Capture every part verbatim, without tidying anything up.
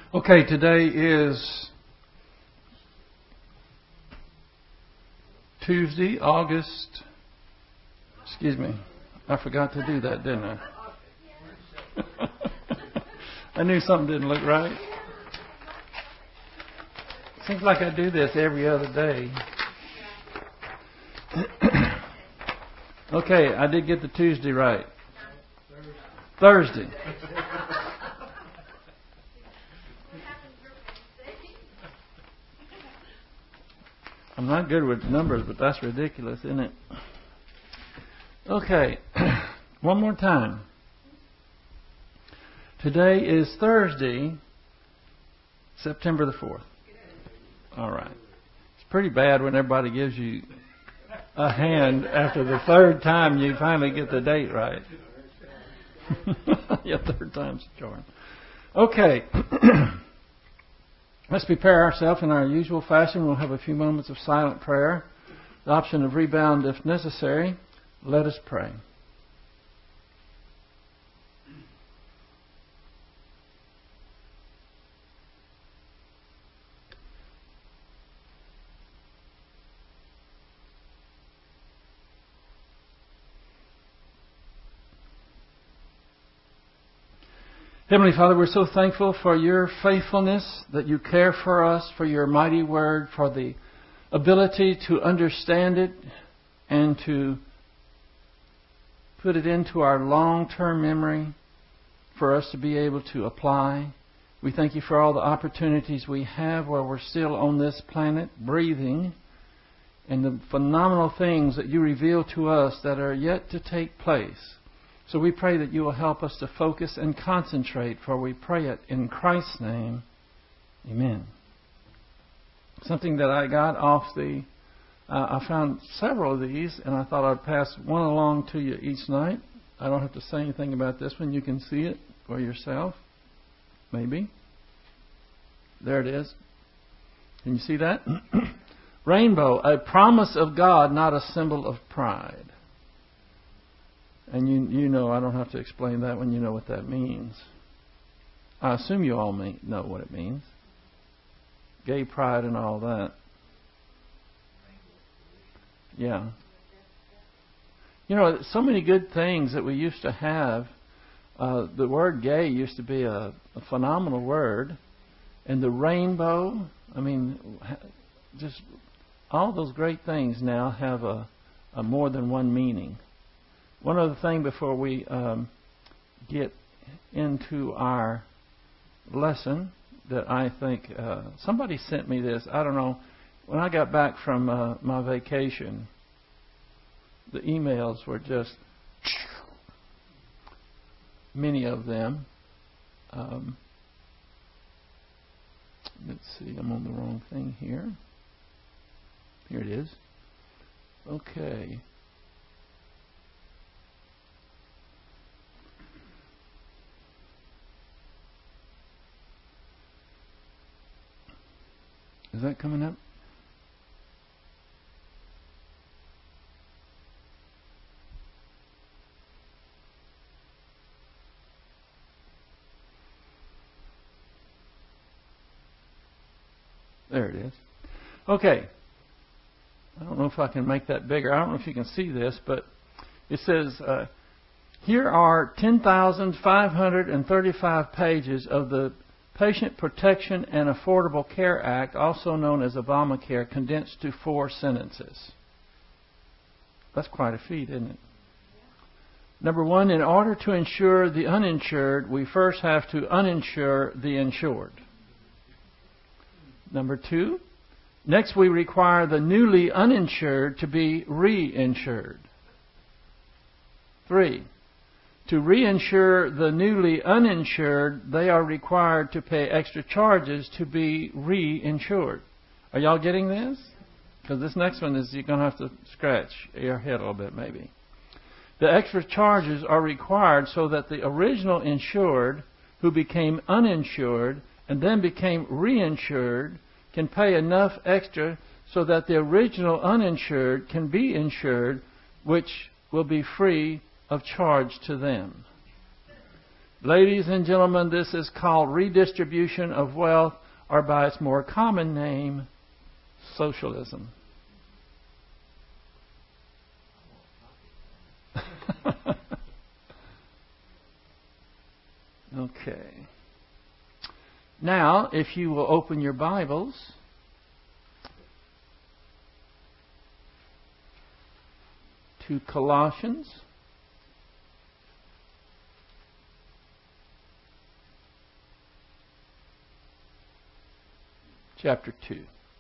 Okay, today is Tuesday, August. Excuse me. I forgot to do that, didn't I? I knew something didn't look right. Seems like I do this every other day. Okay, I did get the Tuesday right. Thursday. I'm not good with numbers, but that's ridiculous, isn't it? Okay, one more time. Today is Thursday, September the fourth. All right. It's pretty bad when everybody gives you a hand after the third time you finally get the date right. Yeah, third time's a charm. Okay. Let's prepare ourselves in our usual fashion. We'll have a few moments of silent prayer. The option of rebound if necessary. Let us pray. Heavenly Father, we're so thankful for your faithfulness, that you care for us, for your mighty word, for the ability to understand it and to put it into our long-term memory for us to be able to apply. We thank you for all the opportunities we have while we're still on this planet, breathing, and the phenomenal things that you reveal to us that are yet to take place. So we pray that you will help us to focus and concentrate, for we pray it in Christ's name. Amen. Something that I got off the... Uh, I found several of these, and I thought I'd pass one along to you each night. I don't have to say anything about this one. You can see it for yourself. Maybe. There it is. Can you see that? Rainbow, a promise of God, not a symbol of pride. And you you know, I don't have to explain that when you know what that means. I assume you all may know what it means. Gay pride and all that. Yeah. You know, so many good things that we used to have. Uh, the word gay used to be a, a phenomenal word. And the rainbow, I mean, just all those great things now have a, a more than one meaning. One other thing before we um, get into our lesson that I think uh, somebody sent me this. I don't know. When I got back from uh, my vacation, the emails were just many of them. Um, let's see. I'm on the wrong thing here. Here it is. Okay. Is that coming up? There it is. Okay. I don't know if I can make that bigger. I don't know if you can see this, but it says, uh, here are ten thousand five hundred thirty-five pages of the Patient Protection and Affordable Care Act, also known as Obamacare, condensed to four sentences. That's quite a feat, isn't it? Number one, in order to insure the uninsured, we first have to uninsure the insured. Number two, next we require the newly uninsured to be reinsured. Three, to reinsure the newly uninsured, they are required to pay extra charges to be reinsured. Are y'all getting this? Because this next one is you're going to have to scratch your head a little bit maybe. The extra charges are required so that the original insured who became uninsured and then became reinsured can pay enough extra so that the original uninsured can be insured, which will be free of charge to them. Ladies and gentlemen, this is called redistribution of wealth, or by its more common name, socialism. Okay. Now, if you will open your Bibles to Colossians chapter two.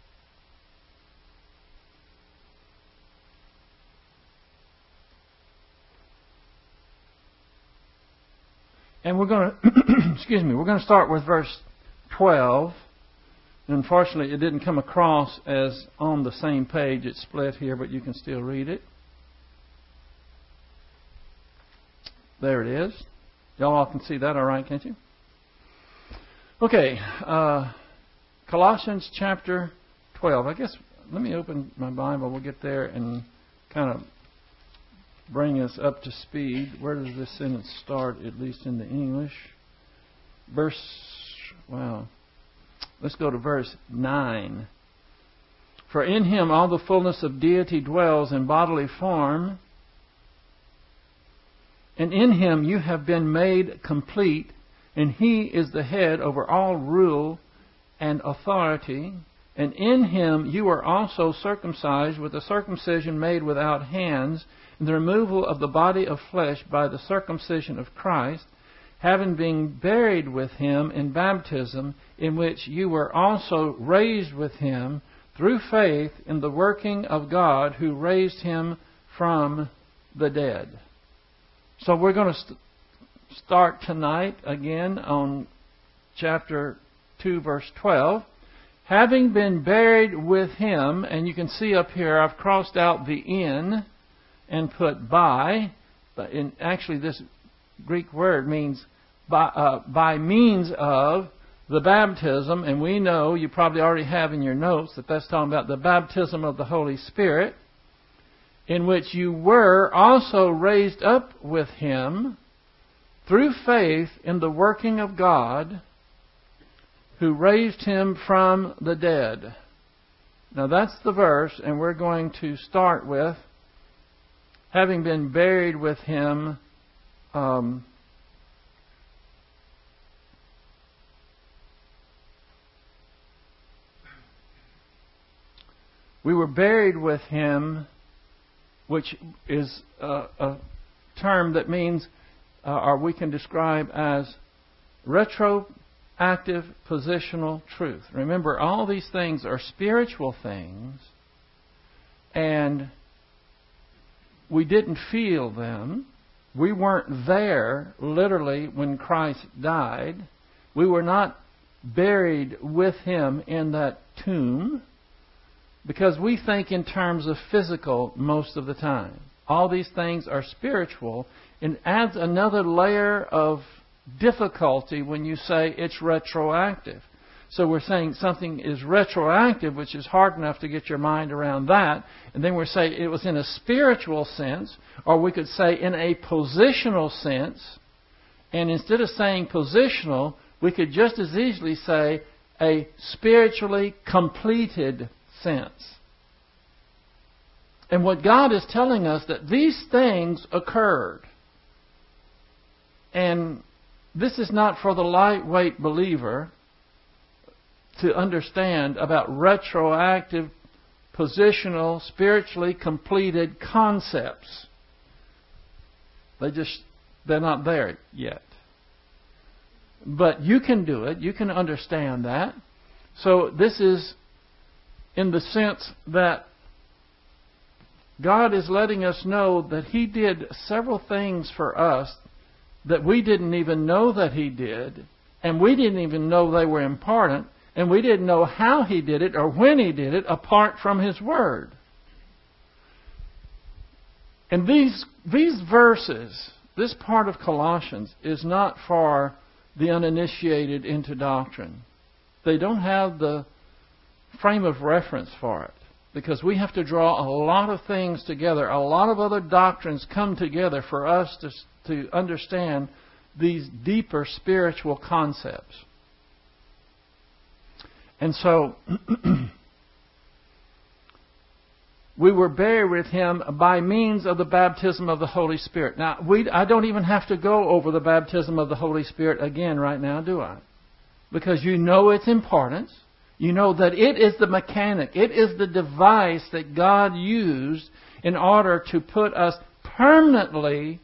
And we're going to, excuse me, we're going to start with verse twelve. Unfortunately, it didn't come across as on the same page. It's split here, but you can still read it. There it is. Y'all all can see that all right, can't you? Okay, uh, Colossians chapter twelve. I guess, let me open my Bible. We'll get there and kind of bring us up to speed. Where does this sentence start, at least in the English? Verse, wow. Let's go to verse nine. For in Him all the fullness of deity dwells in bodily form, and in Him you have been made complete, and He is the head over all rule and authority. And in Him you are also circumcised with a circumcision made without hands, in the removal of the body of flesh by the circumcision of Christ, having been buried with Him in baptism, in which you were also raised with Him through faith in the working of God who raised Him from the dead. So we're going to st- start tonight again on chapter two, verse twelve. Having been buried with Him, and you can see up here I've crossed out the in and put by, but in actually this Greek word means by, uh, by means of the baptism, and we know, you probably already have in your notes, that that's talking about the baptism of the Holy Spirit, in which you were also raised up with Him through faith in the working of God who raised Him from the dead. Now that's the verse, and we're going to start with having been buried with Him. Um, we were buried with Him, which is a, a term that means, uh, or we can describe as retroactive positional truth. Remember, all these things are spiritual things, and we didn't feel them. We weren't there, literally, when Christ died. We were not buried with Him in that tomb, because we think in terms of physical most of the time. All these things are spiritual, and adds another layer of difficulty when you say it's retroactive. So we're saying something is retroactive, which is hard enough to get your mind around that. And then we're saying it was in a spiritual sense, or we could say in a positional sense. And instead of saying positional, we could just as easily say a spiritually completed sense. And what God is telling us, that these things occurred. And this is not for the lightweight believer to understand about retroactive, positional, spiritually completed concepts. They just, they're not there yet. But you can do it. You can understand that. So this is in the sense that God is letting us know that He did several things for us that we didn't even know that He did, and we didn't even know they were important, and we didn't know how He did it or when He did it apart from His Word. And these these verses, this part of Colossians, is not for the uninitiated into doctrine. They don't have the frame of reference for it, because we have to draw a lot of things together. A lot of other doctrines come together for us to, to understand these deeper spiritual concepts. And so, we were buried with Him by means of the baptism of the Holy Spirit. Now, we, I don't even have to go over the baptism of the Holy Spirit again right now, do I? Because you know its importance. You know that it is the mechanic. It is the device that God used in order to put us permanently,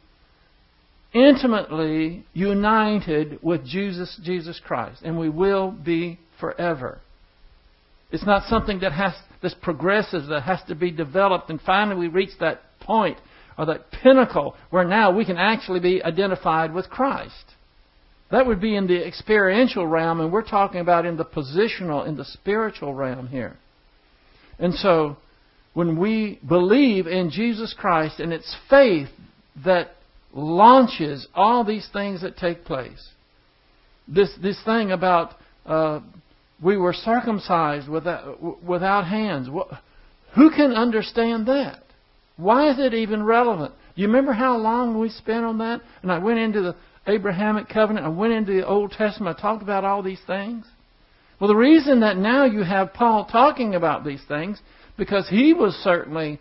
intimately united with Jesus, Jesus Christ. And we will be forever. It's not something that has that's progressive, that has to be developed, and finally we reach that point or that pinnacle where now we can actually be identified with Christ. That would be in the experiential realm, and we're talking about in the positional, in the spiritual realm here. And so, when we believe in Jesus Christ, and it's faith that launches all these things that take place. This this thing about uh, we were circumcised without without hands. Who can understand that? Why is it even relevant? Do you remember how long we spent on that? And I went into the Abrahamic covenant. I went into the Old Testament. I talked about all these things. Well, the reason that now you have Paul talking about these things, because he was certainly,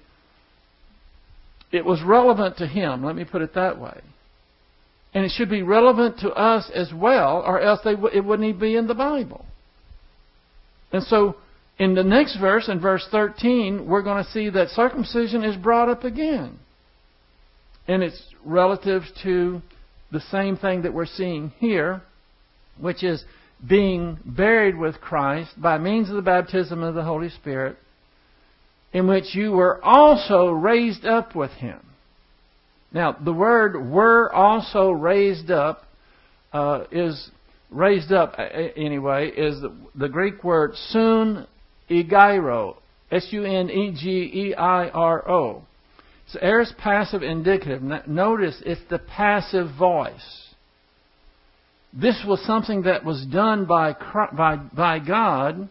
it was relevant to him. Let me put it that way. And it should be relevant to us as well, or else they, it wouldn't even be in the Bible. And so, in the next verse, in verse thirteen, we're going to see that circumcision is brought up again. And it's relative to the same thing that we're seeing here, which is being buried with Christ by means of the baptism of the Holy Spirit, in which you were also raised up with Him. Now, the word "were also raised up" uh, is raised up anyway is the, the Greek word "sun egeiro," S U N E G E I R O. It's aorist passive indicative. Notice it's the passive voice. This was something that was done by by by God,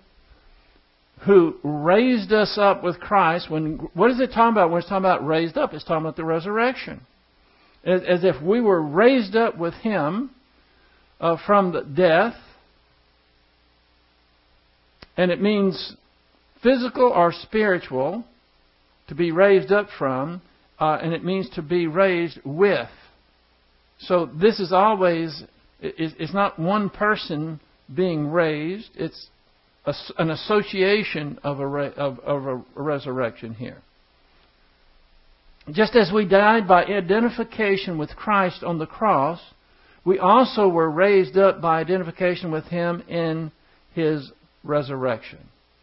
who raised us up with Christ. When what is it talking about when it's talking about raised up? It's talking about the resurrection. As, as if we were raised up with Him uh, from the death. And it means physical or spiritual, to be raised up from, uh, and it means to be raised with. So this is always, it's not one person being raised, it's a, an association of a, of, of a resurrection here. Just as we died by identification with Christ on the cross, we also were raised up by identification with Him in His resurrection.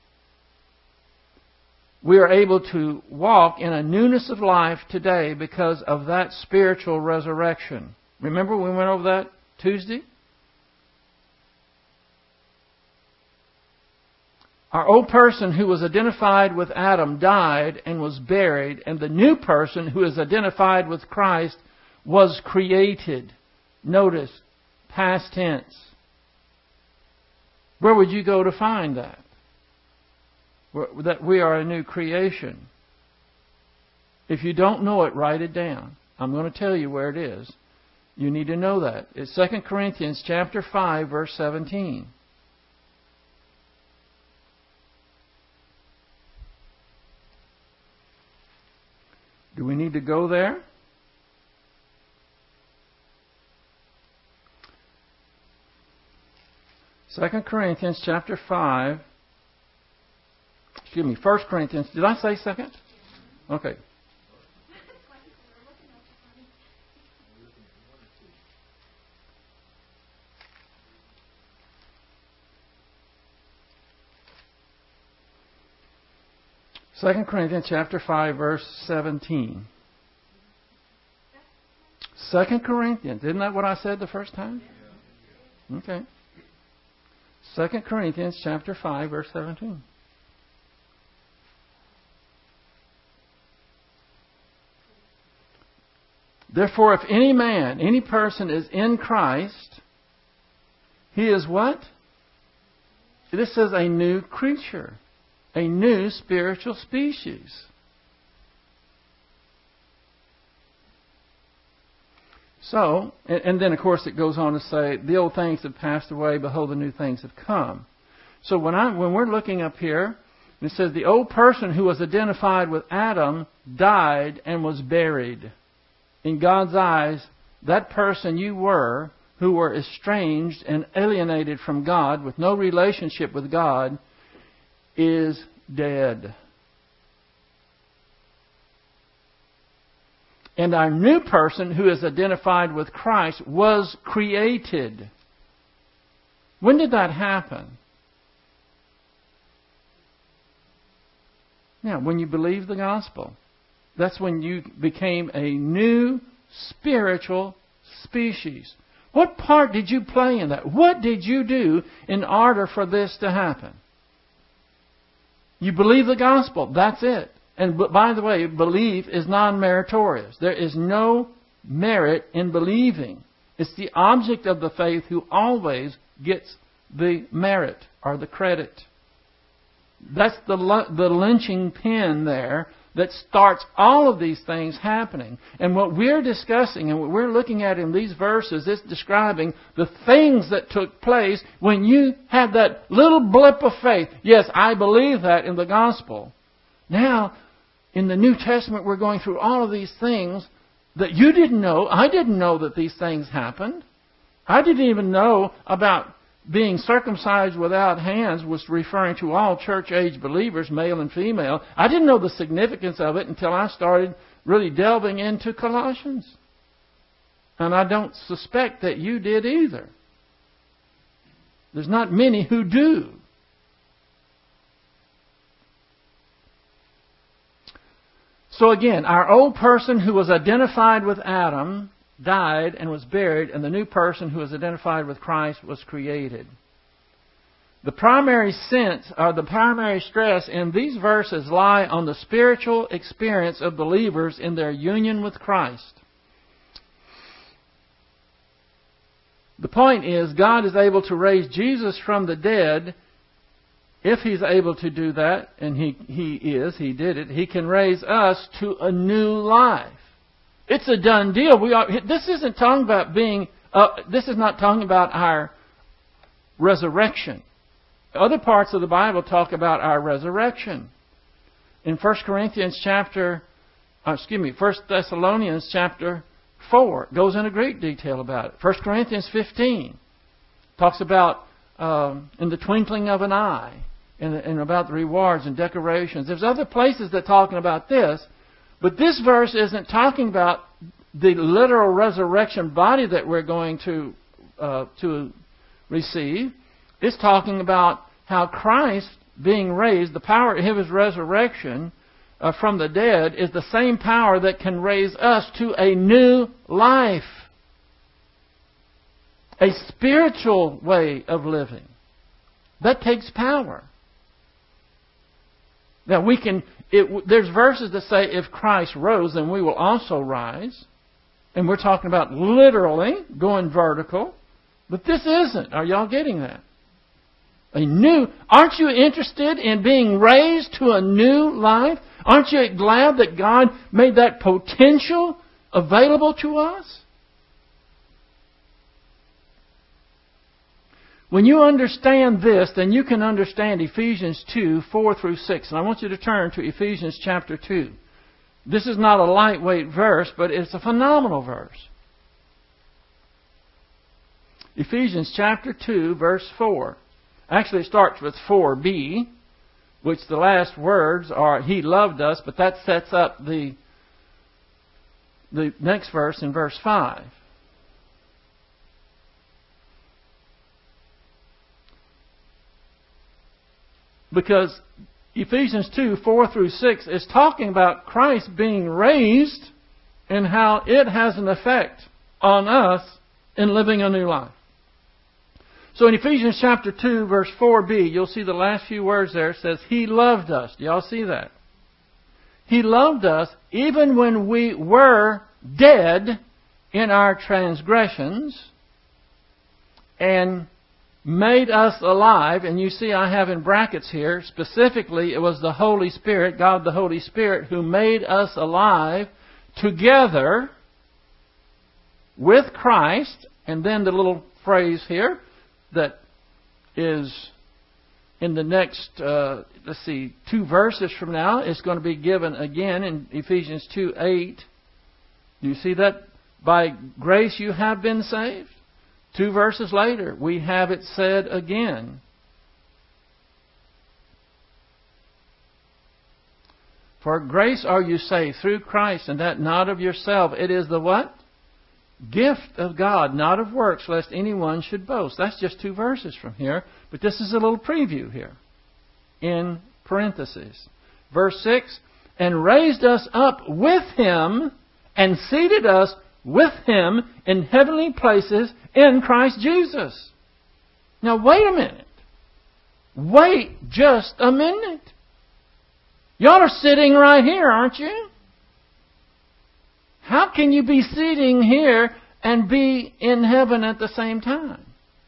We are able to walk in a newness of life today because of that spiritual resurrection. Remember we went over that Tuesday? Our old person who was identified with Adam died and was buried, and the new person who is identified with Christ was created. Notice, past tense. Where would you go to find that? That we are a new creation. If you don't know it, write it down. I'm going to tell you where it is. You need to know that. It's Second Corinthians chapter five, verse seventeen. Do we need to go there? Second Corinthians chapter five. Excuse me, First Corinthians. Did I say second? Okay. Second Corinthians chapter five, verse seventeen. Second Corinthians. Isn't that what I said the first time? Okay. Second Corinthians chapter five, verse seventeen. Therefore, if any man, any person is in Christ, he is what? This says a new creature. A new spiritual species. So, and, and then of course it goes on to say, the old things have passed away, behold the new things have come. So when I when we're looking up here, it says the old person who was identified with Adam died and was buried. In God's eyes, that person you were, who were estranged and alienated from God, with no relationship with God, is dead. And our new person, who is identified with Christ, was created. When did that happen? Yeah, when you believed the gospel. That's when you became a new spiritual species. What part did you play in that? What did you do in order for this to happen? You believe the gospel. That's it. And by the way, belief is non-meritorious. There is no merit in believing. It's the object of the faith who always gets the merit or the credit. That's the the lynching pin there that starts all of these things happening. And what we're discussing and what we're looking at in these verses is describing the things that took place when you had that little blip of faith. Yes, I believe that in the gospel. Now, in the New Testament, we're going through all of these things that you didn't know. I didn't know that these things happened. I didn't even know about being circumcised without hands was referring to all church-age believers, male and female. I didn't know the significance of it until I started really delving into Colossians. And I don't suspect that you did either. There's not many who do. So again, our old person who was identified with Adam died and was buried, and the new person who was identified with Christ was created. The primary sense, or the primary stress in these verses lie on the spiritual experience of believers in their union with Christ. The point is, God is able to raise Jesus from the dead. If He's able to do that, and He, he is, He did it, He can raise us to a new life. It's a done deal. We are. This isn't talking about being. Uh, this is not talking about our resurrection. Other parts of the Bible talk about our resurrection. In First Corinthians chapter, uh, excuse me, First Thessalonians chapter four goes into great detail about it. First Corinthians fifteen talks about um, in the twinkling of an eye, and, and about the rewards and decorations. There's other places that talking about this. But this verse isn't talking about the literal resurrection body that we're going to uh, to receive. It's talking about how Christ being raised, the power of His resurrection uh, from the dead is the same power that can raise us to a new life. A spiritual way of living. That takes power. Now we can... It, there's verses that say if Christ rose, then we will also rise. And we're talking about literally going vertical. But this isn't. Are y'all getting that? A new... Aren't you interested in being raised to a new life? Aren't you glad that God made that potential available to us? When you understand this, then you can understand Ephesians two, four through six. And I want you to turn to Ephesians chapter two. This is not a lightweight verse, but it's a phenomenal verse. Ephesians chapter two, verse four. Actually, it starts with four b, which the last words are, He loved us, but that sets up the, the next verse in verse five. Because Ephesians two, four through six is talking about Christ being raised and how it has an effect on us in living a new life. So in Ephesians chapter two, verse four b, you'll see the last few words there. It says, He loved us. Do y'all see that? He loved us even when we were dead in our transgressions, and made us alive. And you see I have in brackets here, specifically it was the Holy Spirit, God the Holy Spirit, who made us alive together with Christ, and then the little phrase here that is in the next, uh, let's see, two verses from now, is going to be given again in Ephesians two eight. Do you see that? By grace you have been saved. Two verses later, we have it said again. For grace are you saved through Christ, and that not of yourself. It is the what? Gift of God, not of works, lest anyone should boast. That's just two verses from here. But this is a little preview here. In parentheses. Verse six. And raised us up with Him, and seated us with Him in heavenly places in Christ Jesus. Now wait a minute. Wait just a minute. Y'all are sitting right here, aren't you? How can you be sitting here and be in heaven at the same time?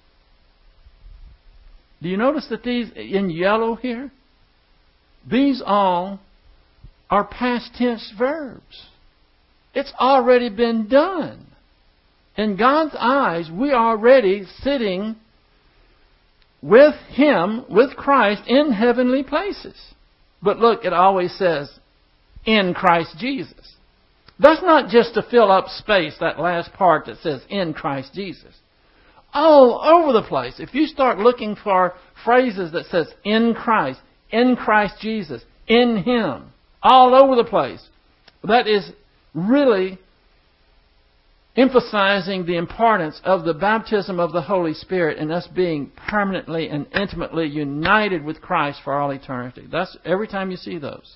Do you notice that these in yellow here? These all are past tense verbs. It's already been done. In God's eyes, we are already sitting with Him, with Christ, in heavenly places. But look, it always says, in Christ Jesus. That's not just to fill up space, that last part that says, in Christ Jesus. All over the place. If you start looking for phrases that says, in Christ, in Christ Jesus, in Him, all over the place, that is really emphasizing the importance of the baptism of the Holy Spirit and us being permanently and intimately united with Christ for all eternity. That's every time you see those.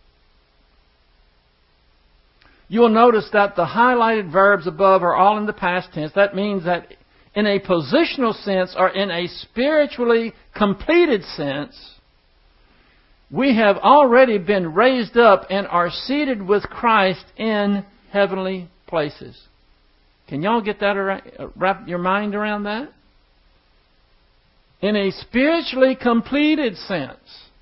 You will notice that the highlighted verbs above are all in the past tense. That means that in a positional sense or in a spiritually completed sense, we have already been raised up and are seated with Christ in heavenly places. Can y'all get that around, wrap your mind around that? In a spiritually completed sense,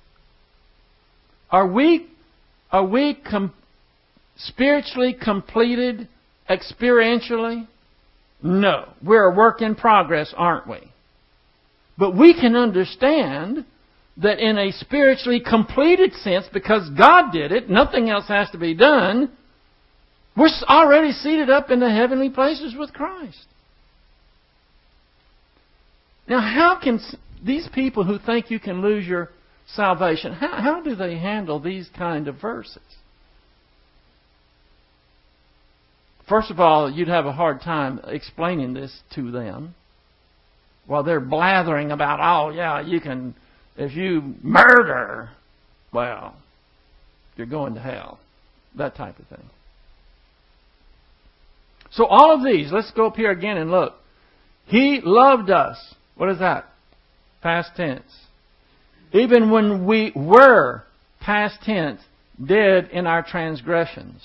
are we are we com- spiritually completed experientially? No, we're a work in progress, aren't we? But we can understand that in a spiritually completed sense, because God did it, nothing else has to be done. We're already seated up in the heavenly places with Christ. Now, how can these people who think you can lose your salvation, how, how do they handle these kind of verses? First of all, you'd have a hard time explaining this to them while they're blathering about, oh, yeah, you can, if you murder, well, you're going to hell. That type of thing. So all of these, let's go up here again and look. He loved us. What is that? Past tense. Even when we were, past tense, dead in our transgressions.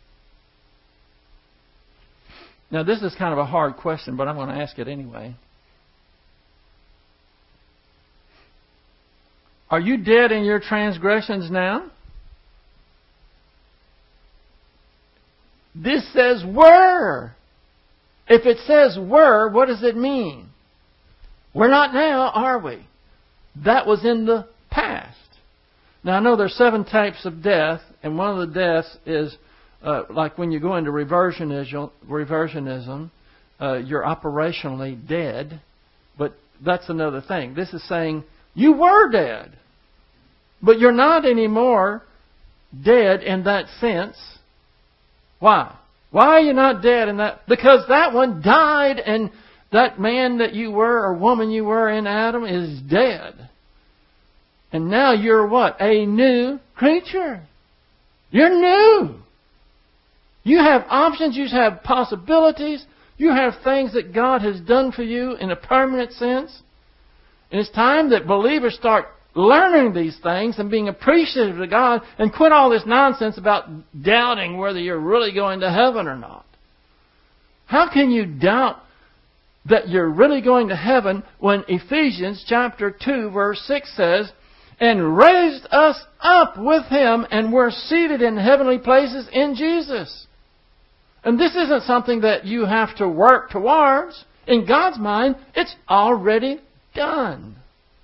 Now this is kind of a hard question, but I'm going to ask it anyway. Are you dead in your transgressions now? This says were. If it says were, what does it mean? We're not now, are we? That was in the past. Now I know there's seven types of death, and one of the deaths is uh, like when you go into reversionism, reversionism uh, you're operationally dead. But that's another thing. This is saying you were dead, but you're not anymore dead in that sense. Why? Why are you not dead in that? Because that one died, and that man that you were or woman you were in Adam is dead. And now you're what? A new creature. You're new. You have options. You have possibilities. You have things that God has done for you in a permanent sense. And it's time that believers start learning these things and being appreciative of God and quit all this nonsense about doubting whether you're really going to heaven or not. How can you doubt that you're really going to heaven when Ephesians chapter two verse six says, and raised us up with Him and we're seated in heavenly places in Jesus? And this isn't something that you have to work towards. In God's mind, it's already done.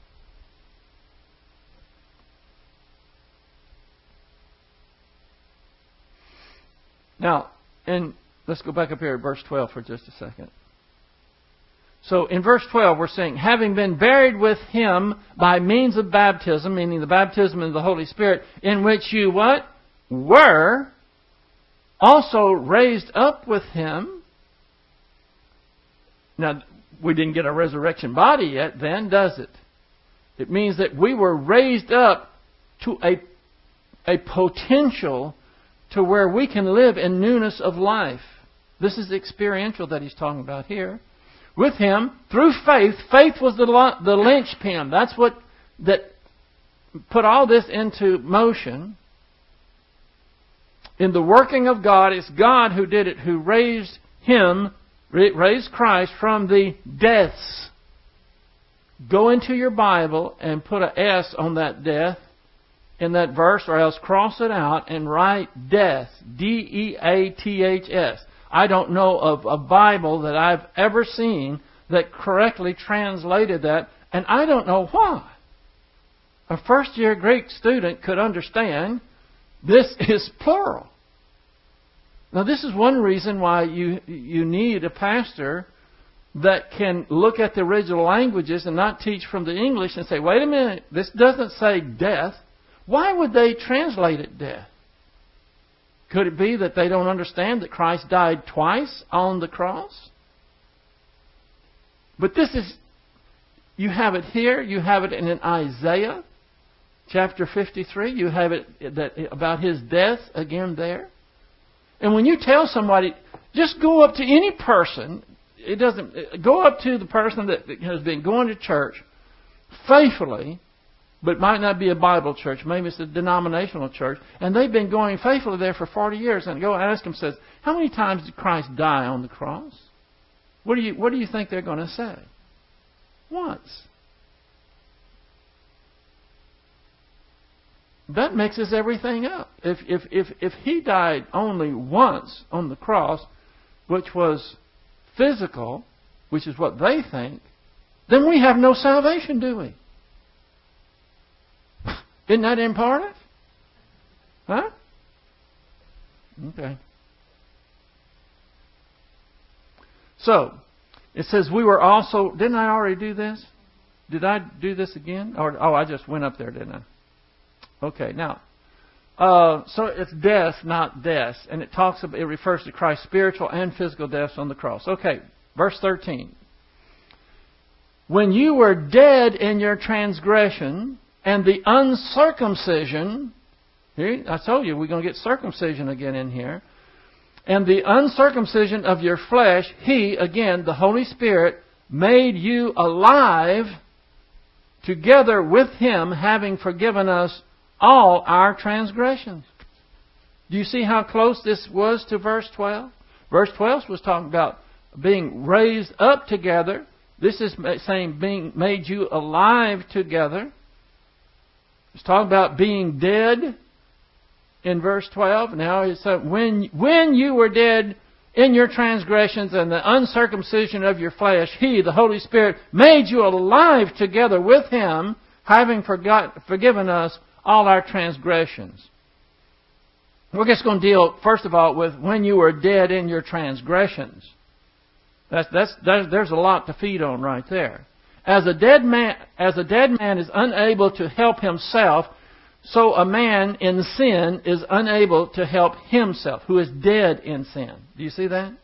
Now, and let's go back up here at verse twelve for just a second. So in verse twelve, we're saying, having been buried with Him by means of baptism, meaning the baptism of the Holy Spirit, in which you what? Were also raised up with Him. Now, we didn't get a resurrection body yet then, does it? It means that we were raised up to a, a potential to where we can live in newness of life. This is experiential that he's talking about here. With Him, through faith, faith was the, the linchpin. That's what that put all this into motion. In the working of God, it's God who did it, who raised Him, raised Christ from the deaths. Go into your Bible and put an S on that death in that verse, or else cross it out and write death. D E A T H S. I don't know of a Bible that I've ever seen that correctly translated that, and I don't know why. A first-year Greek student could understand this is plural. Now, this is one reason why you you need a pastor that can look at the original languages and not teach from the English and say, wait a minute, this doesn't say death. Why would they translate it death? Could it be that they don't understand that Christ died twice on the cross? But this is, you have it here, you have it in Isaiah chapter fifty-three, you have it that about His death again there. And when you tell somebody, just go up to any person, it doesn't, go up to the person that has been going to church faithfully, but might not be a Bible church. Maybe it's a denominational church. And they've been going faithfully there for forty years. And go ask them, says, how many times did Christ die on the cross? What do you, what do you think they're going to say? Once. That mixes everything up. If, if, if, if He died only once on the cross, which was physical, which is what they think, then we have no salvation, do we? Isn't that important? Huh? Okay. So, it says we were also... Didn't I already do this? Did I do this again? Or, oh, I just went up there, didn't I? Okay, now... Uh, so it's death, not death. And it talks about, it refers to Christ's spiritual and physical deaths on the cross. Okay, verse thirteen. When you were dead in your transgression... and the uncircumcision, here, I told you we're going to get circumcision again in here. And the uncircumcision of your flesh, He, again, the Holy Spirit, made you alive together with Him, having forgiven us all our transgressions. Do you see how close this was to verse twelve? Verse twelve was talking about being raised up together. This is saying being made you alive together. It's talking about being dead in verse twelve. Now it's uh, when when you were dead in your transgressions and the uncircumcision of your flesh, He, the Holy Spirit, made you alive together with Him, having forgot, forgiven us all our transgressions. We're just going to deal, first of all, with when you were dead in your transgressions. That's, that's, that's, there's a lot to feed on right there. As a dead man, as a dead man is unable to help himself, so a man in sin is unable to help himself, who is dead in sin. Do you see that?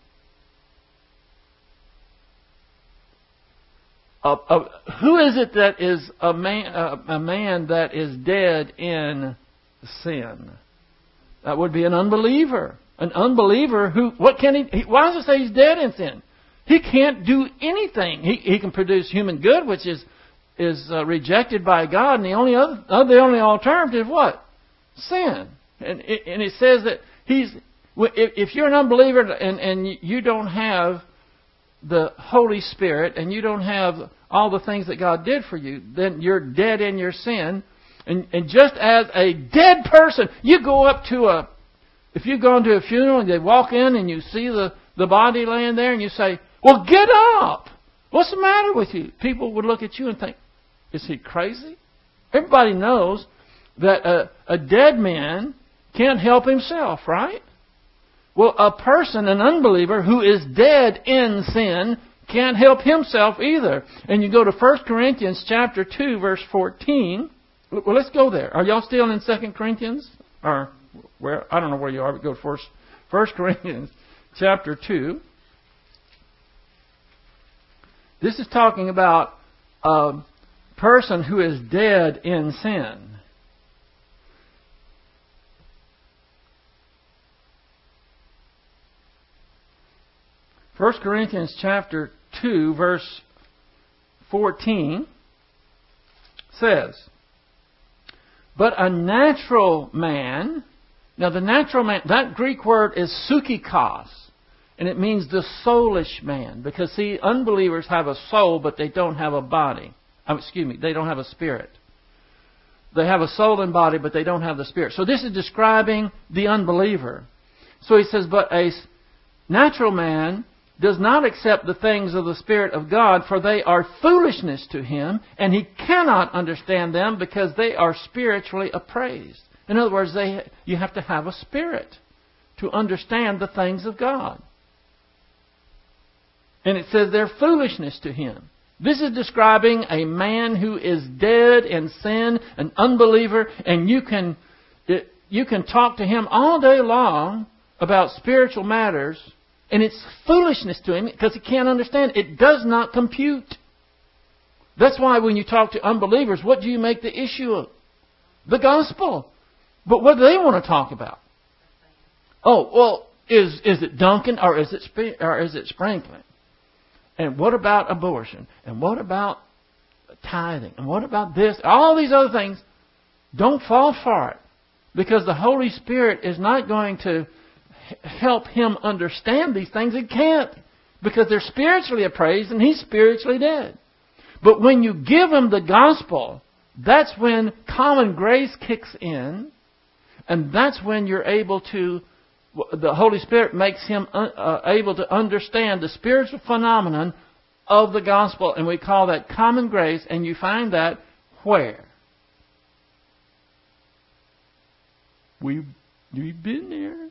Uh, uh, who is it that is a man, uh, a man that is dead in sin? That would be an unbeliever. An unbeliever who, what can he, he why does it say he's dead in sin? He can't do anything. He, he can produce human good, which is is uh, rejected by God, and the only other, uh, the only alternative, what? Sin. And it, and it says that he's if, if you're an unbeliever and and you don't have the Holy Spirit and you don't have all the things that God did for you, then you're dead in your sin. And and just as a dead person, you go up to a If you've gone to a funeral and they walk in and you see the, the body laying there and you say, well, get up. What's the matter with you? People would look at you and think, is he crazy? Everybody knows that a, a dead man can't help himself, right? Well, a person, an unbeliever who is dead in sin, can't help himself either. And you go to First Corinthians chapter two, verse fourteen. Well, let's go there. Are y'all still in Second Corinthians? Or where? I don't know where you are, but go to First, First Corinthians chapter two. This is talking about a person who is dead in sin. First Corinthians chapter two, verse fourteen says, but a natural man, now the natural man, that Greek word is psychikos, and it means the soulish man. Because, see, unbelievers have a soul, but they don't have a body. Oh, excuse me, they don't have a spirit. They have a soul and body, but they don't have the spirit. So this is describing the unbeliever. So he says, but a natural man does not accept the things of the Spirit of God, for they are foolishness to him, and he cannot understand them because they are spiritually appraised. In other words, they, you have to have a spirit to understand the things of God. And it says they're foolishness to him. This is describing a man who is dead in sin, an unbeliever, and you can, it, you can talk to him all day long about spiritual matters, and it's foolishness to him because he can't understand. It does not compute. That's why when you talk to unbelievers, what do you make the issue of? The gospel. But what do they want to talk about? Oh, well, is is it dunking or is it or is it sprinkling? And what about abortion? And what about tithing? And what about this? All these other things. Don't fall for it, because the Holy Spirit is not going to help him understand these things. It can't, because they're spiritually appraised and he's spiritually dead. But when you give him the gospel, that's when common grace kicks in, and that's when you're able to, the Holy Spirit makes him uh, able to understand the spiritual phenomenon of the gospel, and we call that common grace. And you find that where? We, we've been there.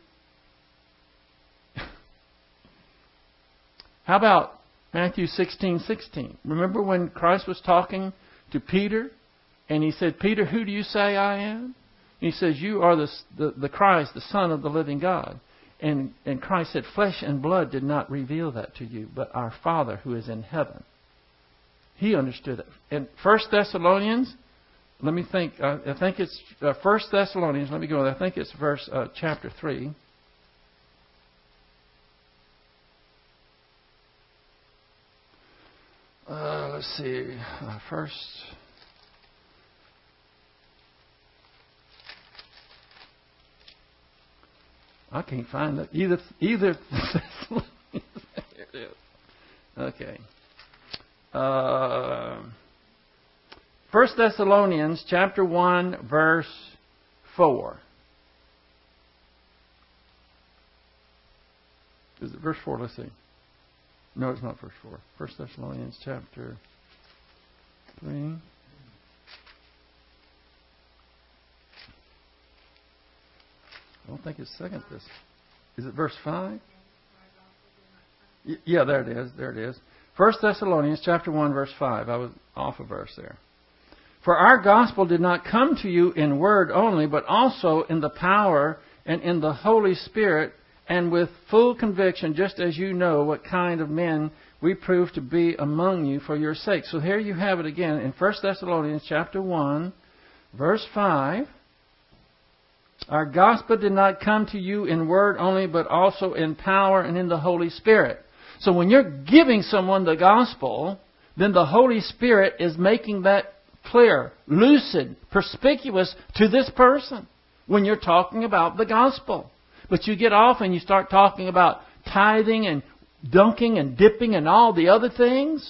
How about Matthew sixteen sixteen? Remember when Christ was talking to Peter, and he said, Peter, who do you say I am? And he says, you are the, the, the Christ, the Son of the living God. And, and Christ said, flesh and blood did not reveal that to you, but our Father who is in heaven. He understood it. In First Thessalonians, let me think, uh, I think it's uh, First Thessalonians, let me go there. I think it's verse uh, chapter three. Uh, let's see. Uh, first, I can't find it either. Either. Here it is. Okay. Uh, First Thessalonians chapter one, verse four. Is it verse four? Let's see. No, it's not verse four. First Thessalonians chapter three. I don't think it's second this. Is it verse five? Yeah, there it is. There it is. First Thessalonians chapter one, verse five. I was off a verse there. For our gospel did not come to you in word only, but also in the power and in the Holy Spirit, and with full conviction, just as you know what kind of men we prove to be among you for your sake. So here you have it again in First Thessalonians chapter one, verse five. Our gospel did not come to you in word only, but also in power and in the Holy Spirit. So when you're giving someone the gospel, then the Holy Spirit is making that clear, lucid, perspicuous to this person when you're talking about the gospel. But you get off and you start talking about tithing and dunking and dipping and all the other things.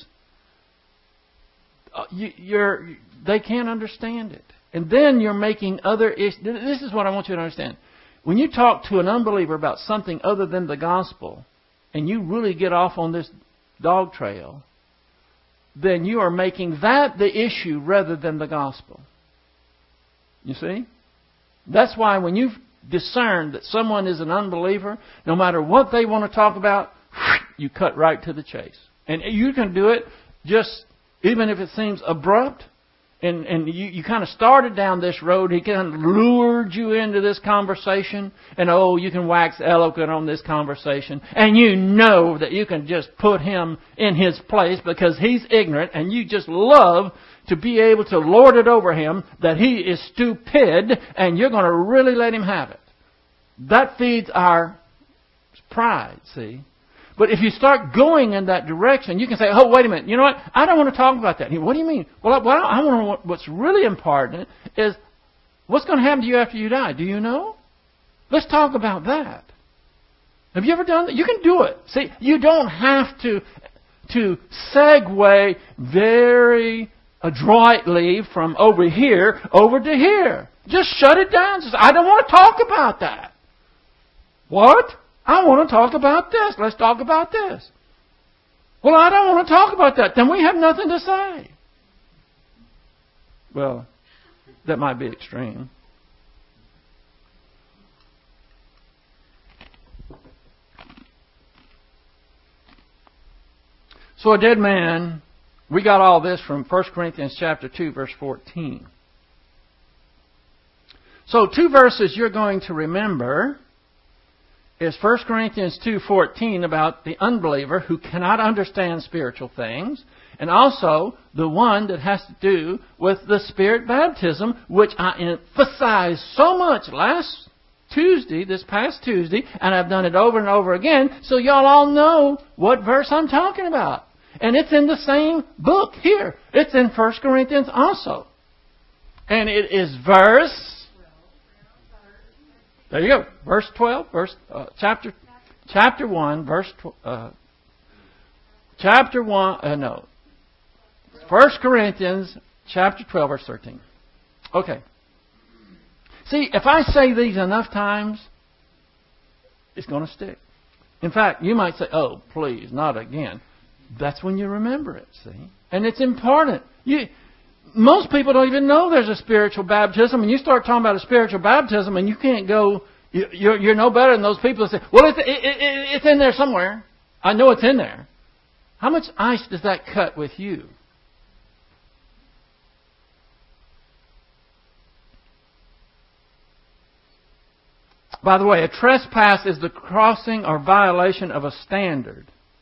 You, you're, they can't understand it. And then you're making other issues. This is what I want you to understand. when you talk to an unbeliever about something other than the gospel, and you really get off on this dog trail, then you are making that the issue rather than the gospel. You see? That's why when you've discerned that someone is an unbeliever, no matter what they want to talk about, you cut right to the chase. And you can do it just, even if it seems abrupt, and, and you, you kind of started down this road, he kind of lured you into this conversation, and oh, you can wax eloquent on this conversation, and you know that you can just put him in his place because he's ignorant, and you just love to be able to lord it over him that he is stupid, and you're going to really let him have it. That feeds our pride, see? But if you start going in that direction, you can say, oh, wait a minute, you know what? I don't want to talk about that. What do you mean? Well, what I want to know what's really important is what's going to happen to you after you die. Do you know? Let's talk about that. Have you ever done that? You can do it. See, you don't have to, to segue very adroitly from over here over to here. Just shut it down. Just, I don't want to talk about that. What? I want to talk about this. Let's talk about this. Well, I don't want to talk about that. Then we have nothing to say. Well, that might be extreme. So a dead man, we got all this from First Corinthians chapter two, verse fourteen. So two verses you're going to remember is First Corinthians two fourteen about the unbeliever who cannot understand spiritual things, and also the one that has to do with the Spirit baptism, which I emphasized so much last Tuesday, this past Tuesday, and I've done it over and over again, so y'all all know what verse I'm talking about. And it's in the same book here. It's in First Corinthians also. And it is verse... There you go. Verse twelve, verse uh, chapter chapter one, verse tw- uh, chapter one. Uh, no, First Corinthians chapter twelve, verse thirteen. Okay. See, if I say these enough times, it's going to stick. In fact, you might say, "Oh, please, not again." That's when you remember it. See, and it's important. You. Most people don't even know there's a spiritual baptism. And you start talking about a spiritual baptism and you can't go, you're, you're no better than those people that say, well, it's, it, it, it's in there somewhere. I know it's in there. How much ice does that cut with you? By the way, a trespass is the crossing or violation of a standard.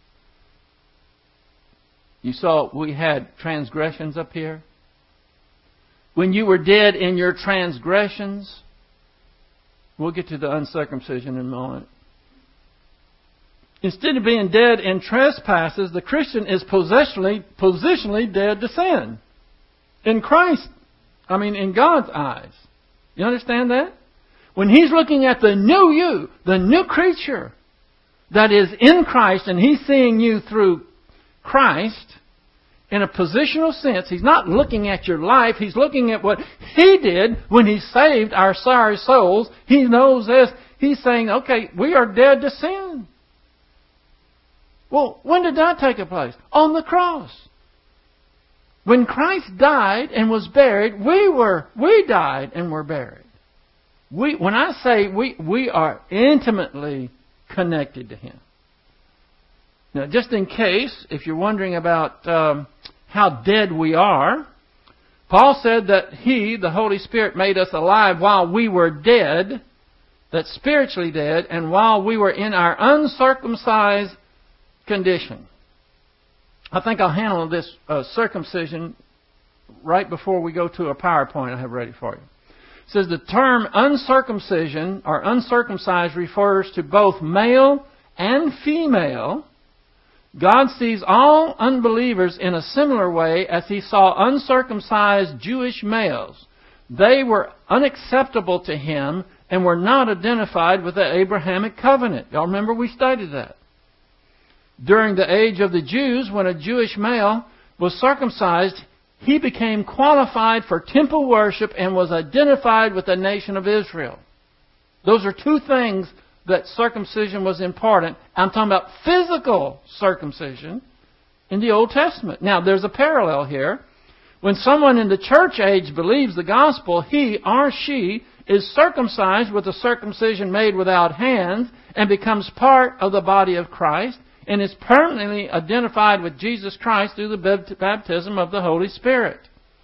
You saw we had transgressions up here. When you were dead in your transgressions, we'll get to the uncircumcision in a moment. Instead of being dead in trespasses, the Christian is positionally, positionally dead to sin. In Christ, I mean in God's eyes. You understand that? When He's looking at the new you, the new creature that is in Christ, and He's seeing you through Christ, in a positional sense, He's not looking at your life. He's looking at what He did when He saved our sorry souls. He knows this. He's saying, okay, we are dead to sin. Well, when did that take place? On the cross. When Christ died and was buried, we were, we died and were buried. We, when I say we, we are intimately connected to Him. Now, just in case, if you're wondering about um, how dead we are, Paul said that He, the Holy Spirit, made us alive while we were dead, that's spiritually dead, and while we were in our uncircumcised condition. I think I'll handle this uh, circumcision right before we go to a PowerPoint I have ready for you. It says the term uncircumcision or uncircumcised refers to both male and female. God sees all unbelievers in a similar way as He saw uncircumcised Jewish males. They were unacceptable to Him and were not identified with the Abrahamic covenant. Y'all remember we studied that. During the age of the Jews, when a Jewish male was circumcised, he became qualified for temple worship and was identified with the nation of Israel. Those are two things that circumcision was important. I'm talking about physical circumcision in the Old Testament. Now, there's a parallel here. When someone in the church age believes the gospel, he or she is circumcised with a circumcision made without hands and becomes part of the body of Christ and is permanently identified with Jesus Christ through the baptism of the Holy Spirit.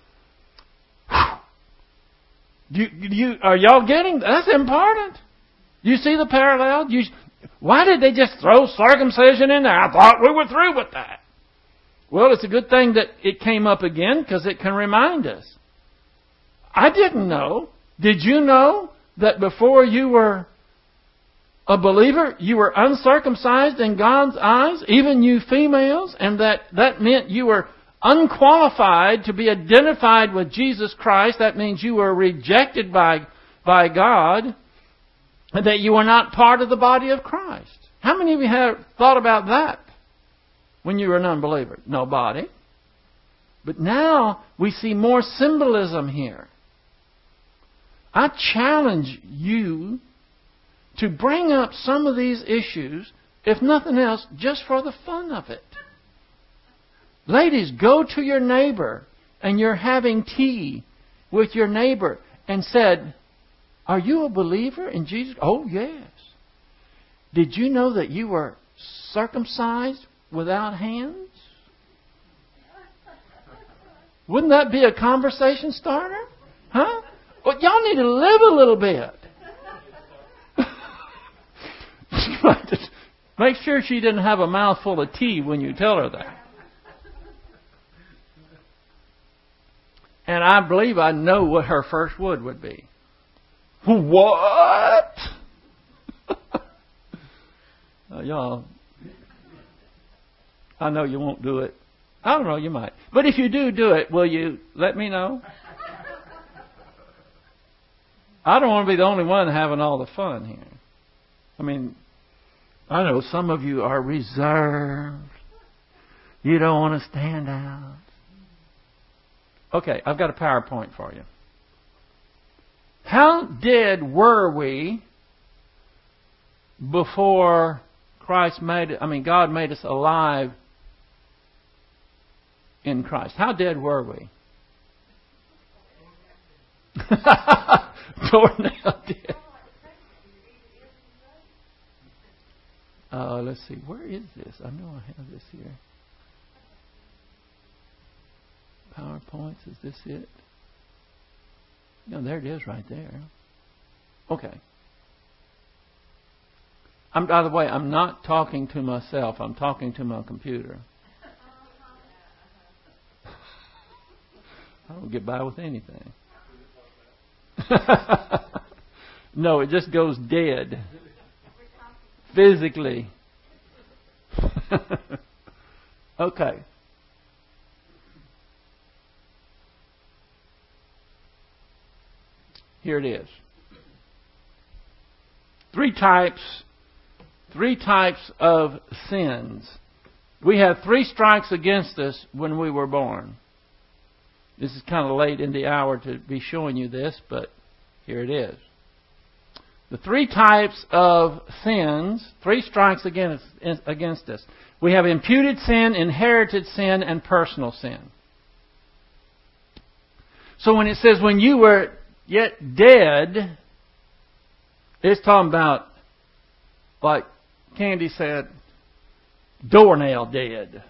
Do you, do you, are y'all getting that? That's important. You see the parallel? You, why did they just throw circumcision in there? I thought we were through with that. Well, it's a good thing that it came up again because it can remind us. I didn't know. Did you know that before you were a believer, you were uncircumcised in God's eyes, even you females, and that that meant you were unqualified to be identified with Jesus Christ? That means you were rejected by, by God, and that you were not part of the body of Christ. How many of you have thought about that when you were an unbeliever? Nobody. But now we see more symbolism here. I challenge you to bring up some of these issues, if nothing else, just for the fun of it. Ladies, go to your neighbor and you're having tea with your neighbor and said, "Are you a believer in Jesus?" "Oh, yes." "Did you know that you were circumcised without hands?" Wouldn't that be a conversation starter? Huh? Well, y'all need to live a little bit. Make sure she didn't have a mouthful of tea when you tell her that. And I believe I know what her first word would be. What? uh, y'all, I know you won't do it. I don't know, you might. But if you do do it, will you let me know? I don't want to be the only one having all the fun here. I mean, I know some of you are reserved. You don't want to stand out. Okay, I've got a PowerPoint for you. How dead were we before Christ made it? I mean, God made us alive in Christ. How dead were we? Doornail dead. Uh, let's see. Where is this? I know I have this here. PowerPoints. Is this it? No, there it is right there. Okay. I'm, by the way, I'm not talking to myself. I'm talking to my computer. I don't get by with anything. No, it just goes dead. Physically. Okay. Here it is. Three types, three types of sins. We have three strikes against us when we were born. This is kind of late in the hour to be showing you this, but here it is. The three types of sins, three strikes against, against us. We have imputed sin, inherited sin, and personal sin. So when it says when you were yet dead, it's talking about, like Candy said, doornail dead.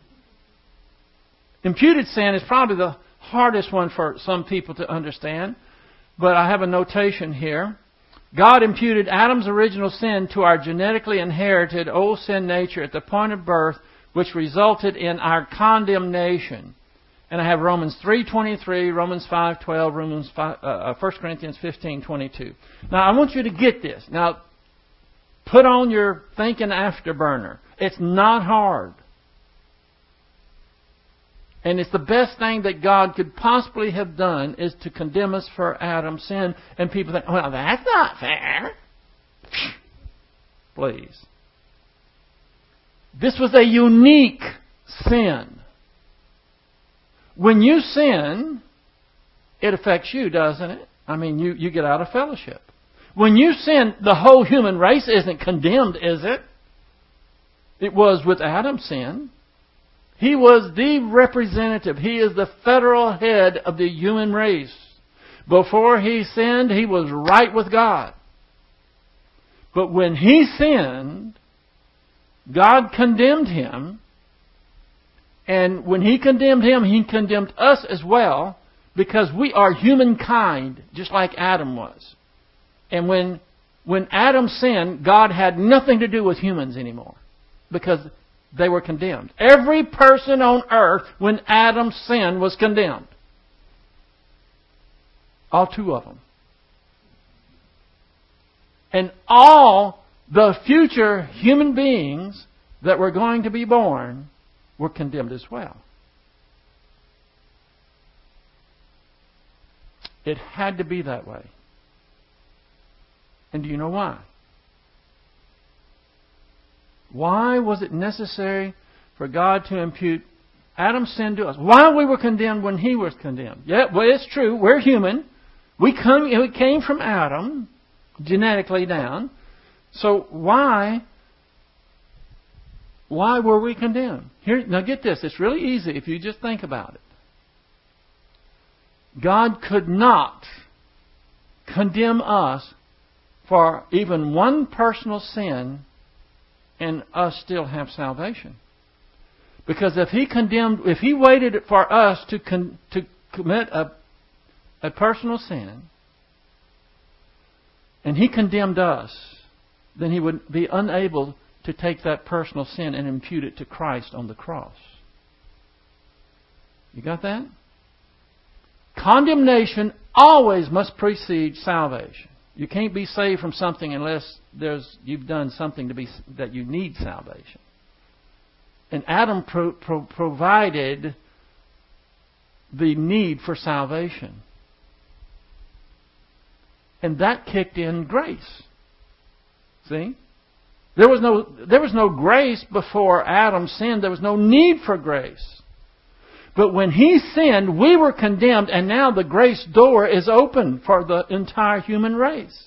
Imputed sin is probably the hardest one for some people to understand, but I have a notation here. God imputed Adam's original sin to our genetically inherited old sin nature at the point of birth, which resulted in our condemnation. And I have Romans three twenty-three, Romans five twelve, Romans five, uh, First Corinthians fifteen twenty-two. Now, I want you to get this. Now, put on your thinking afterburner. It's not hard. And it's the best thing that God could possibly have done is to condemn us for Adam's sin. And people think, well, that's not fair. Please. This was a unique sin. When you sin, it affects you, doesn't it? I mean, you, you get out of fellowship. When you sin, the whole human race isn't condemned, is it? It was with Adam's sin. He was the representative. He is the federal head of the human race. Before he sinned, he was right with God. But when he sinned, God condemned him. And when he condemned him, he condemned us as well, because we are humankind, just like Adam was. And when, when Adam sinned, God had nothing to do with humans anymore, because they were condemned. Every person on earth, when Adam sinned, was condemned. All two of them. And all the future human beings that were going to be born were condemned as well. It had to be that way. And do you know why? Why was it necessary for God to impute Adam's sin to us? Why we were condemned when he was condemned? Yeah, well, it's true. We're human. We come, we came from Adam, genetically down. So why, why were we condemned? Here, now get this. It's really easy if you just think about it. God could not condemn us for even one personal sin and us still have salvation. Because if He condemned, if He waited for us to con, to commit a, a personal sin, and He condemned us, then He would be unable to take that personal sin and impute it to Christ on the cross. You got that? Condemnation always must precede salvation. You can't be saved from something unless there's you've done something to be that you need salvation. And Adam pro, pro, provided the need for salvation. And that kicked in grace. See? There was no there was no grace before Adam sinned. There was no need for grace. But when he sinned, we were condemned, and now the grace door is open for the entire human race.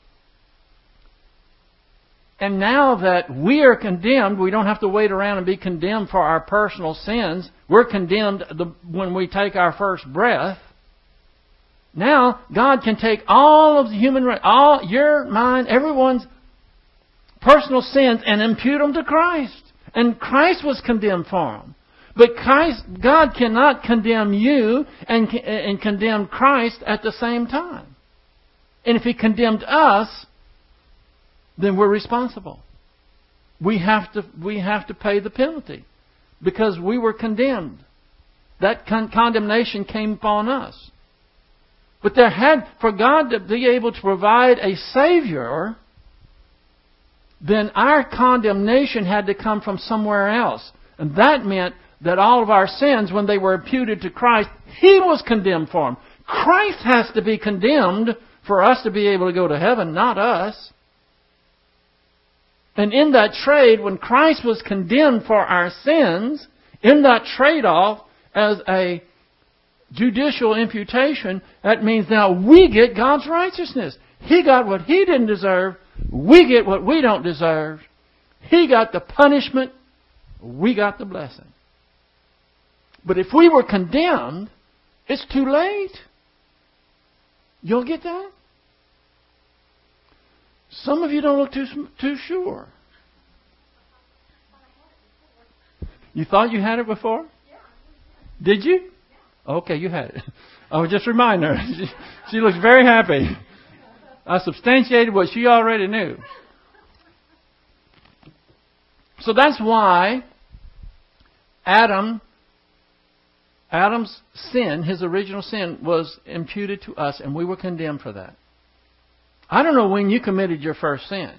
And now that we are condemned, we don't have to wait around and be condemned for our personal sins. We're condemned the, when we take our first breath. Now, God can take all of the human race, all your, mine, everyone's personal sins and impute them to Christ. And Christ was condemned for them. But Christ, God cannot condemn you and, and condemn Christ at the same time. And if He condemned us, then we're responsible. We have to, we have to pay the penalty because we were condemned. That con- condemnation came upon us. But there had, for God to be able to provide a Savior, then our condemnation had to come from somewhere else. And that meant that all of our sins, when they were imputed to Christ, He was condemned for them. Christ has to be condemned for us to be able to go to heaven, not us. And in that trade, when Christ was condemned for our sins, in that trade-off, as a judicial imputation, that means now we get God's righteousness. He got what He didn't deserve. We get what we don't deserve. He got the punishment. We got the blessing. But if we were condemned, it's too late. You'll get that? Some of you don't look too too sure. You thought you had it before? Did you? Okay, you had it. I was just reminding her. She, she looks very happy. I substantiated what she already knew. So that's why Adam, Adam's sin, his original sin, was imputed to us, and we were condemned for that. I don't know when you committed your first sin.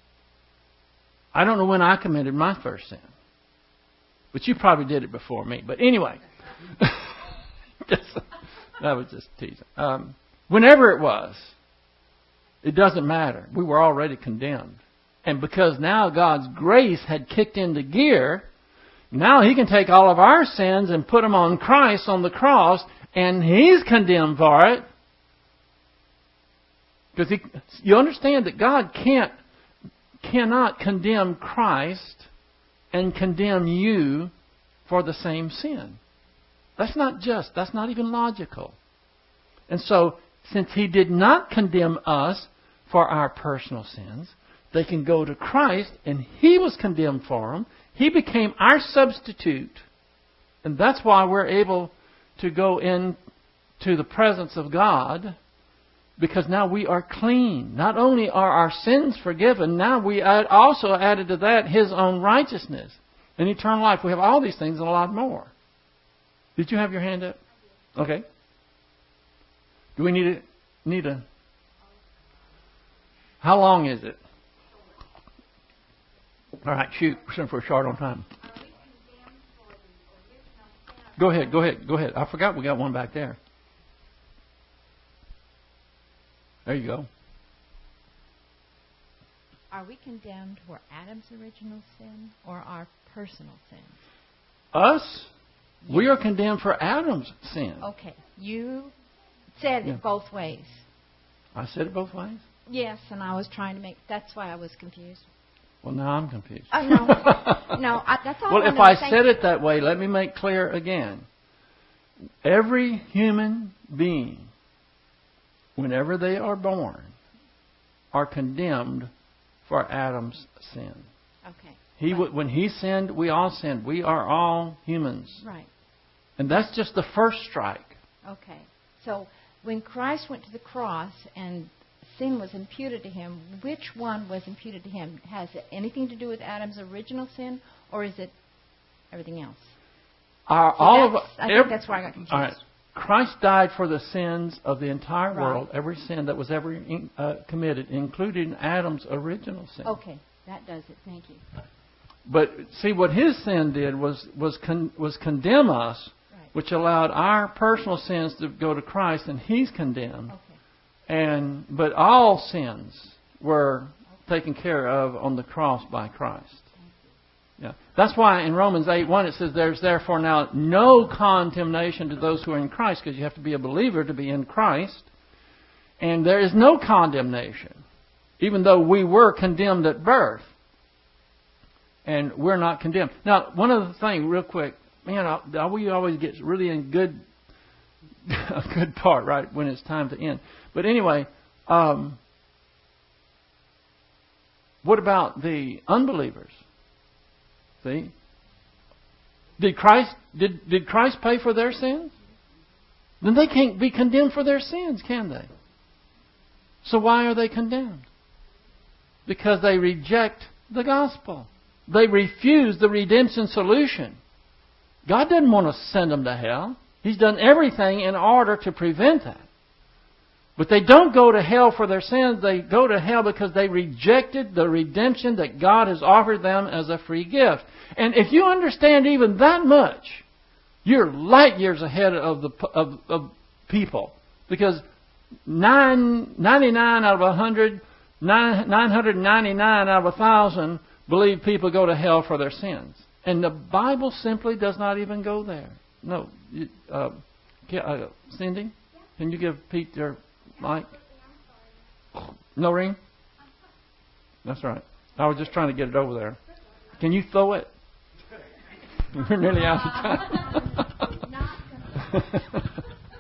I don't know when I committed my first sin. But you probably did it before me. But anyway, that was just teasing. Um, whenever it was, it doesn't matter. We were already condemned. And because now God's grace had kicked into gear, now He can take all of our sins and put them on Christ on the cross, and He's condemned for it. Because he, you understand that God can't, cannot condemn Christ and condemn you for the same sin. That's not just. That's not even logical. And so, since He did not condemn us for our personal sins, they can go to Christ, and He was condemned for them. He became our substitute. And that's why we're able to go into the presence of God, because now we are clean. Not only are our sins forgiven, now we add, also added to that His own righteousness and eternal life. We have all these things and a lot more. Did you have your hand up? Okay. Do we need a, need a... How long is it? All right, shoot. We're short on time. Go ahead, go ahead, go ahead. I forgot we got one back there. There you go. Are we condemned for Adam's original sin or our personal sins? Us? Yes. We are condemned for Adam's sin. Okay. You said Yeah. it both ways. I said it both ways? Yes, and I was trying to make... That's why I was confused. Well, now I'm confused. Oh, no. No, I, that's all Well, I if know. I Thank said you. it that way, let me make clear again. Every human being, whenever they are born, are condemned for Adam's sin. Okay. He, Right. When he sinned, we all sinned. We are all humans. Right. And that's just the first strike. Okay. So when Christ went to the cross and sin was imputed to Him, which one was imputed to Him? Has it anything to do with Adam's original sin, or is it everything else? Our, See, all of that's- I every- think that's where I got confused. All right. Christ died for the sins of the entire Right. world, every sin that was ever uh, committed, including Adam's original sin. Okay. That does it. Thank you. But see, what his sin did was was con- was condemn us, Right. which allowed our personal sins to go to Christ, and He's condemned. Okay. And but all sins were taken care of on the cross by Christ. Yeah, that's why in Romans eight one it says, "There's therefore now no condemnation to those who are in Christ," because you have to be a believer to be in Christ, and there is no condemnation, even though we were condemned at birth. And we're not condemned. Now, one other thing, real quick. Man, I, I, we always get really in good, a good part, right, when it's time to end. But anyway, um, what about the unbelievers? See? Did Christ, did, did Christ pay for their sins? Then they can't be condemned for their sins, can they? So why are they condemned? Because they reject the gospel. They refuse the redemption solution. God doesn't want to send them to hell. He's done everything in order to prevent that. But they don't go to hell for their sins. They go to hell because they rejected the redemption that God has offered them as a free gift. And if you understand even that much, you're light years ahead of the of, of people. Because nine, ninety-nine out of one hundred, nine, nine hundred ninety-nine out of one thousand believe people go to hell for their sins. And the Bible simply does not even go there. No. Uh, uh, Cindy, can you give Pete your mic? No ring? That's right. I was just trying to get it over there. Can you throw it? We're nearly out of time.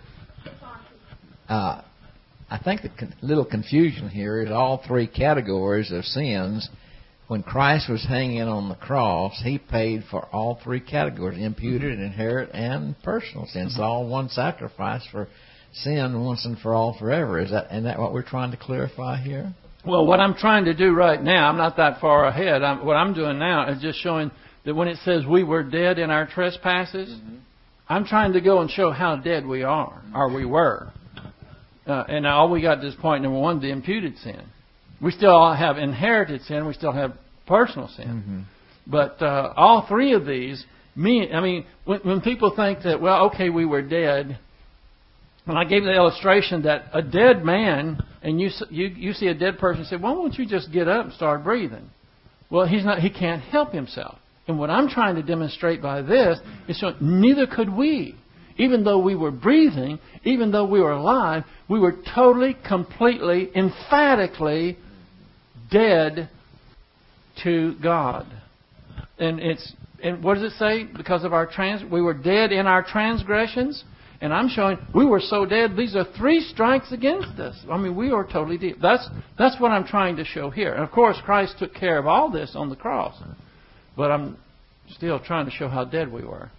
uh, I think the con- little confusion here is all three categories of sins. When Christ was hanging on the cross, He paid for all three categories, imputed, inherent, and personal sins. It's all one sacrifice for sin once and for all forever. Is that, and that what we're trying to clarify here? Well, what I'm trying to do right now, I'm not that far ahead. I'm, what I'm doing now is just showing that when it says we were dead in our trespasses, mm-hmm. I'm trying to go and show how dead we are, or we were. Uh, and all we got at this point, number one, the imputed sin. We still have inherited sin. We still have personal sin. Mm-hmm. But uh, all three of these, mean, I mean, when, when people think that, well, okay, we were dead, and I gave the illustration that a dead man, and you you you see a dead person, and say, why won't you just get up and start breathing? Well, he's not. He can't help himself. And what I'm trying to demonstrate by this is showing neither could we. even though we were breathing, even though we were alive, we were totally, completely, emphatically dead to God. And it's and what does it say? Because of our trans, we were dead in our transgressions. And I'm showing we were so dead. These are three strikes against us. I mean, we are totally dead. That's that's what I'm trying to show here. And of course, Christ took care of all this on the cross. But I'm still trying to show how dead we were.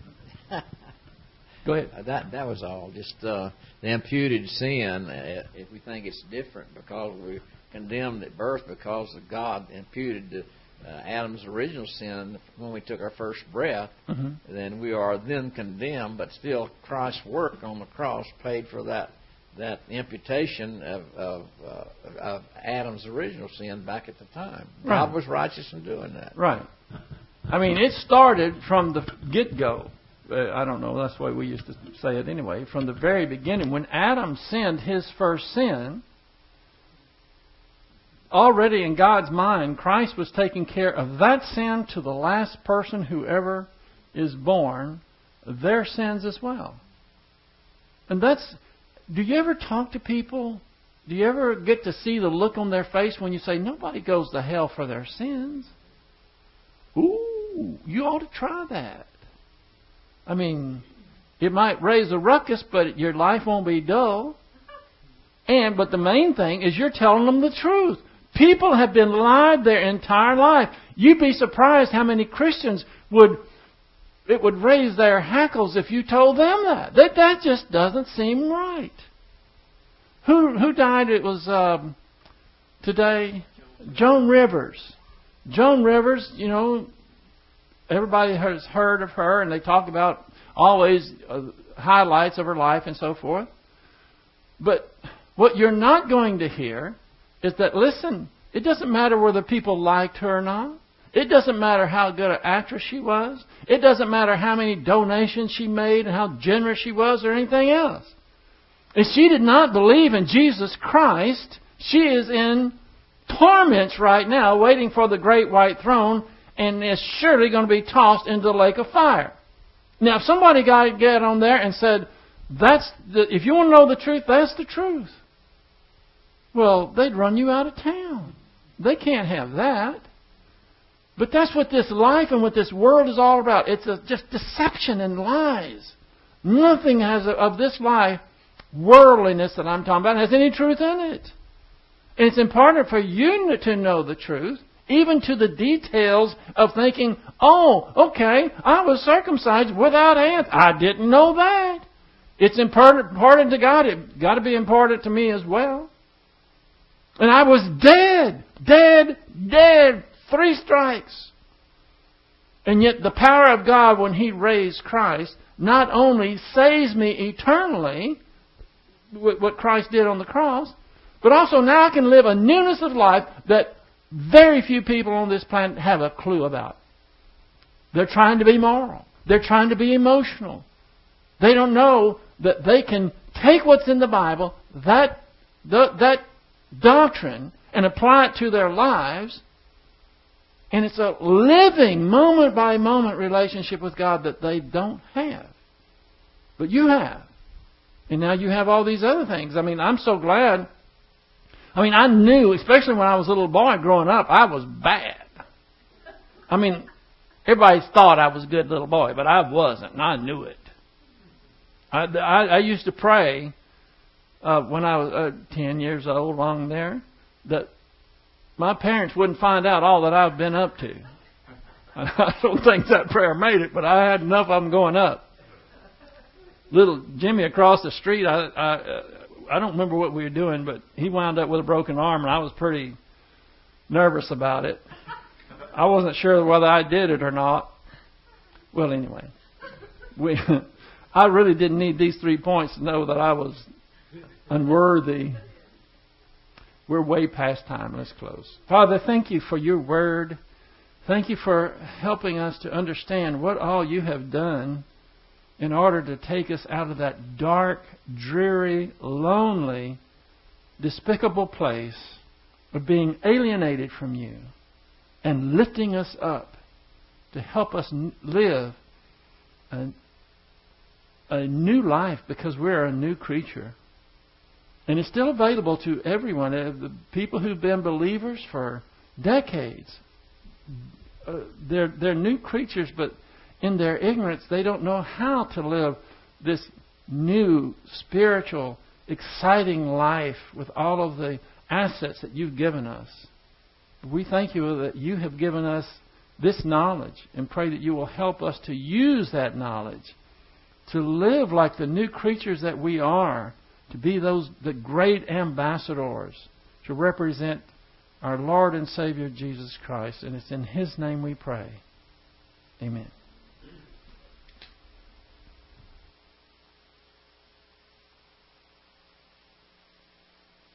Go ahead. Uh, that that was all. Just uh, the imputed sin. Uh, if we think it's different because we're condemned at birth because of God imputed to Uh, Adam's original sin when we took our first breath, mm-hmm. then we are then condemned, but still Christ's work on the cross paid for that that imputation of of, uh, of Adam's original sin back at the time. Right. God was righteous in doing that. Right. I mean, it started from the get-go. Uh, I don't know, that's the way we used to say it anyway. From the very beginning, when Adam sinned his first sin, already in God's mind, Christ was taking care of that sin to the last person who ever is born, their sins as well. And that's, do you ever talk to people? Do you ever get to see the look on their face when you say, nobody goes to hell for their sins? Ooh, you ought to try that. I mean, it might raise a ruckus, but your life won't be dull. And, but the main thing is you're telling them the truth. People have been lied their entire life. You'd be surprised how many Christians would, it would raise their hackles if you told them that. That, that just doesn't seem right. Who who died? It was um, today? Joan Rivers. Joan Rivers, you know, everybody has heard of her, and they talk about always uh, highlights of her life and so forth. But what you're not going to hear is that, listen, it doesn't matter whether people liked her or not. It doesn't matter how good an actress she was. It doesn't matter how many donations she made and how generous she was or anything else. If she did not believe in Jesus Christ, she is in torments right now waiting for the great white throne and is surely going to be tossed into the lake of fire. Now, if somebody got get on there and said, "That's the, if you want to know the truth, that's the truth," well, they'd run you out of town. They can't have that. But that's what this life and what this world is all about. It's a, just deception and lies. Nothing has a, of this life, worldliness that I'm talking about, has any truth in it. And it's important for you to know the truth, even to the details of thinking, oh, okay, I was circumcised without hands. I didn't know that. It's important, important to God. It's got to be important to me as well. And I was dead, dead, dead, three strikes. And yet the power of God when He raised Christ not only saves me eternally, what Christ did on the cross, but also now I can live a newness of life that very few people on this planet have a clue about. They're trying to be moral. They're trying to be emotional. They don't know that they can take what's in the Bible, that that doctrine, and apply it to their lives. And it's a living, moment-by-moment relationship with God that they don't have. But you have. And now you have all these other things. I mean, I'm so glad. I mean, I knew, especially when I was a little boy growing up, I was bad. I mean, everybody thought I was a good little boy, but I wasn't, and I knew it. I, I, I used to pray uh, when I was uh, ten years old, along there, that my parents wouldn't find out all that I've been up to. I don't think that prayer made it, but I had enough of them going up. Little Jimmy across the street, I, I, I don't remember what we were doing, but he wound up with a broken arm, and I was pretty nervous about it. I wasn't sure whether I did it or not. Well, anyway, we, I really didn't need these three points to know that I was unworthy. We're way past time. Let's close. Father, thank you for your word. Thank you for helping us to understand what all you have done in order to take us out of that dark, dreary, lonely, despicable place of being alienated from you and lifting us up to help us live a, a new life because we're a new creature. And it's still available to everyone. The people who've been believers for decades, uh, they're, they're new creatures, but in their ignorance, they don't know how to live this new, spiritual, exciting life with all of the assets that you've given us. We thank you that you have given us this knowledge and pray that you will help us to use that knowledge to live like the new creatures that we are, to be those the great ambassadors to represent our Lord and Savior Jesus Christ. And it's in His name we pray. Amen.